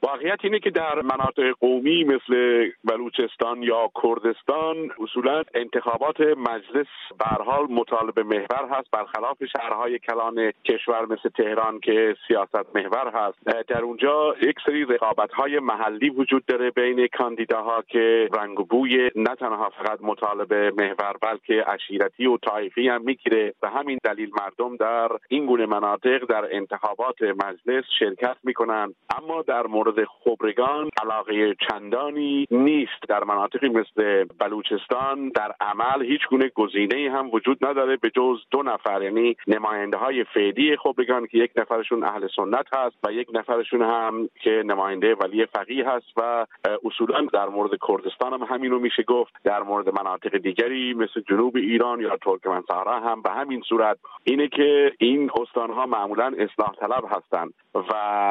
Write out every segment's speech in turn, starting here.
واقعیت اینه که در مناطق قومی مثل بلوچستان یا کردستان اصولا انتخابات مجلس به هر حال مطالبه محور هست، برخلاف شهرهای کلان کشور مثل تهران که سیاست محور هست. در اونجا یک سری رقابت‌های محلی وجود داره بین کاندیداها که رنگ و بوی نه تنها فقط مطالبه محور بلکه عشیرتی و طایفی هم میگیره. به همین دلیل مردم در این گونه مناطق در انتخابات مجلس شرکت میکنن، اما در مورد خبرگان علاقه چندانی نیست. در مناطقی مثل بلوچستان در عمل هیچ گونه گزینه‌ای هم وجود نداره به جز 2 نفر، یعنی نماینده‌های فعلی خبرگان که یک نفرشون اهل سنت هست و یک نفرشون هم که نماینده ولی فقیه هست و اصولا در مورد کردستان هم همینو میشه گفت. در مورد مناطق دیگری مثل جنوب ایران یا ترکمن‌صحرا هم به همین صورت اینه که این استان‌ها معمولاً اصلاح طلب هستند و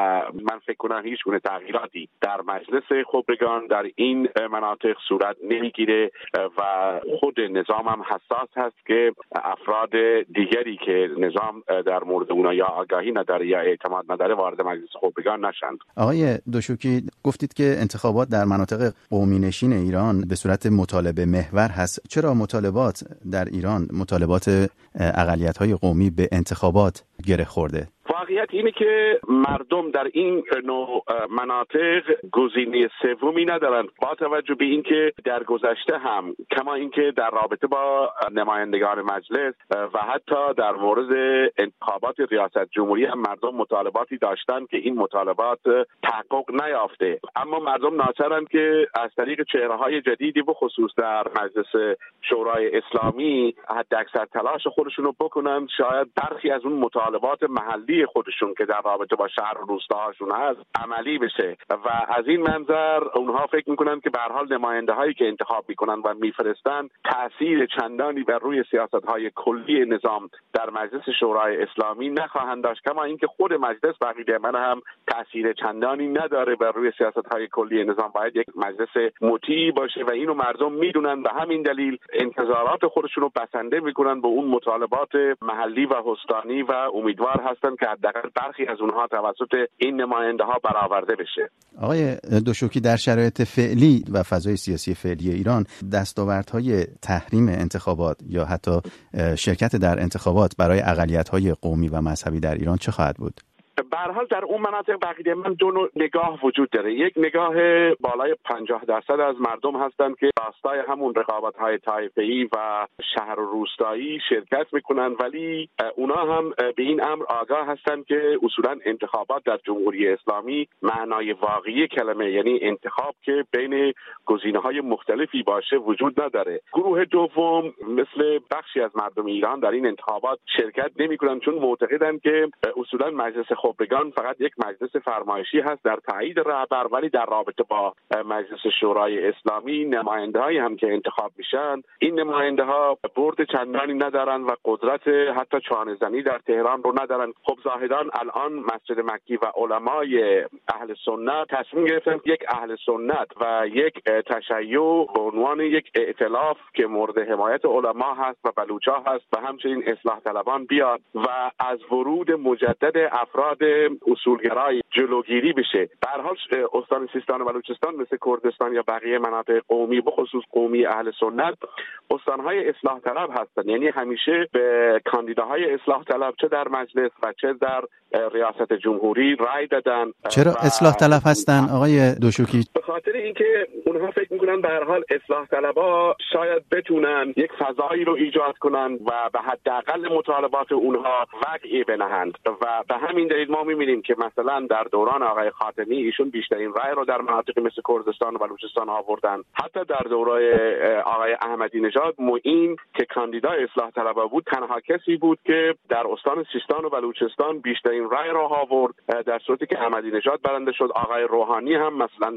من فکر کنم هیچ گونه تغییراتی در مجلس خبرگان در این مناطق صورت نمیگیره و خود نظام هم حساس هست که افراد دیگری که نظام در مورد اونا یا آگاهی نداره یا اعتماد نداره وارد مجلس خبرگان نشند. آقای دوشوکی گفتید که انتخابات در مناطق قومی نشین ایران به صورت مطالبه محور هست. چرا مطالبات در ایران، مطالبات اقلیت‌های قومی به انتخابات گره خورده؟ واقعیت اینه که مردم در این نوع مناطق گزینه سومی ندارند، با توجه به اینکه در گذشته هم کما اینکه در رابطه با نمایندگان مجلس و حتی در مورد انتخابات ریاست جمهوری هم مردم مطالباتی داشتند که این مطالبات تحقق نیافته، اما مردم ناچارند که از طریق چهره‌های جدیدی به خصوص در مجلس شورای اسلامی حداکثر تلاش خودشونو بکنن، شاید برخی از اون مطالبات محلی خودشون که در رابطه با شهر و روستاهاشون هست عملی بشه و از این منظر اونها فکر میکنن که به هر حال نماینده هایی که انتخاب میکنن و میفرستن تأثیر چندانی بر روی سیاست های کلی نظام در مجلس شورای اسلامی نخواهند داشت، کما اینکه خود مجلس بقیده من هم تأثیر چندانی نداره بر روی سیاست های کلی نظام. باید یک مجلس مطیع باشه و اینو مردم میدونن، به همین دلیل انتظارات خودشون رو بسنده میکنن به اون مطالبات محلی و استانی و امیدوار هستن که حداقل برخی از اونها توسط این نماینده ها برآورده بشه. آقای دوشوکی، در شرایط فعلی و فضای سیاسی فعلی ایران دستاوردهای تحریم انتخابات یا حتی شرکت در انتخابات برای اقلیت‌های قومی و مذهبی در ایران چه خواهد بود؟ به هر حال در اون مناطق بقیده من 2 نگاه وجود داره. یک نگاه بالای 50% از مردم هستند که راستای همون رقابت‌های طایفه‌ای و شهر و روستایی شرکت میکنن، ولی اونا هم به این امر آگاه هستند که اصولا انتخابات در جمهوری اسلامی معنای واقعی کلمه، یعنی انتخاب که بین گزینه‌های مختلفی باشه، وجود نداره. گروه دوم مثل بخشی از مردم ایران در این انتخابات شرکت نمی‌کنند چون معتقدند که اصولا مجلس خبرگان فقط یک مجلس فرمایشی هست در تایید رهبر، ولی در رابطه با مجلس شورای اسلامی نماینده‌هایی هم که انتخاب میشن این نماینده‌ها برد چندانی ندارن و قدرت حتی چانه‌زنی در تهران رو ندارن. خب زاهدان الان مسجد مکی و علمای اهل سنت تصمیم گرفتن یک اهل سنت و یک تشیع به عنوان یک ائتلاف که مورد حمایت علما هست و بلوچ‌ها هست و همچنین اصلاح طلبان بیاد و از ورود مجدد افراد اصولگرای جلوگیری بشه. به هر حال استان سیستان و بلوچستان مثل کردستان یا بقیه مناطق قومی به خصوص قومی اهل سنت استانهای اصلاح طلب هستند، یعنی همیشه به کاندیداهای اصلاح طلب چه در مجلس و چه در ریاست جمهوری رای دادن. چرا اصلاح طلب هستن آقای دوشوکی؟ به خاطر اینکه اونها فکر میکنن به هر حال اصلاح طلبها شاید بتونن یک فضایی رو ایجاد کنن و به حداقل مطالبات اونها وقعی بنهند و به همین دلیل ما میبینیم که مثلا در دوران آقای خاتمی ایشون بیشترین رای رو در مناطق مثل کردستان و بلوچستان آوردن. حتی در دوره آقای احمدی نژاد معین که کاندیدای اصلاح طلبها بود تنها کسی بود که در استان سیستان و بلوچستان بیشترین رای را آورد، در صورتی که احمدی نژاد برنده شد. آقای روحانی هم مثلا در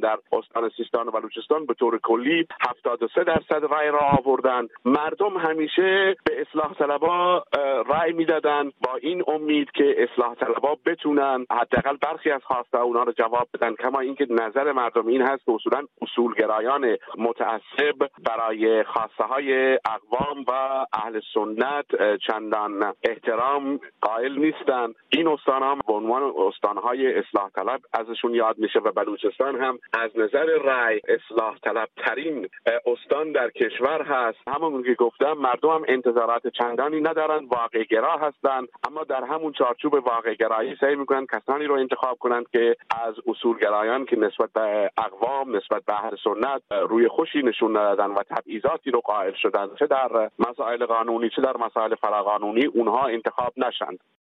استان سیستان و بلوچستان به طور کلی 73% رای را آوردن. مردم همیشه به اصلاح طلبها رای میدادن با این امید که اصلاح طلبها بتونن حداقل برخی از خواسته اونا رو جواب بدن. کما اینکه نظر مردم این هست که اصولا اصولگرایان متعصب برای خواسته های اقوام و اهل سنت چندان احترام قائل نیستن. این استان‌ها به عنوان استان‌های اصلاح طلب ازشون یاد میشه و بلوچستان هم از نظر رای اصلاح طلب ترین استان در کشور هست. همون که گفتم مردم هم انتظارات چندانی ندارن، واقع گرا هستن، اما در همون چارچوب واقع گرایی سعی میکنن کسانی رو انتخاب کنند که از اصولگرایان که نسبت به اقوام، نسبت به اهل سنت روی خوشی نشون ندادن و تبعیضاتی رو قائل شدن، چه در مسائل قانونی چه در مسائل فراقانونی، اونها انتخاب نشند.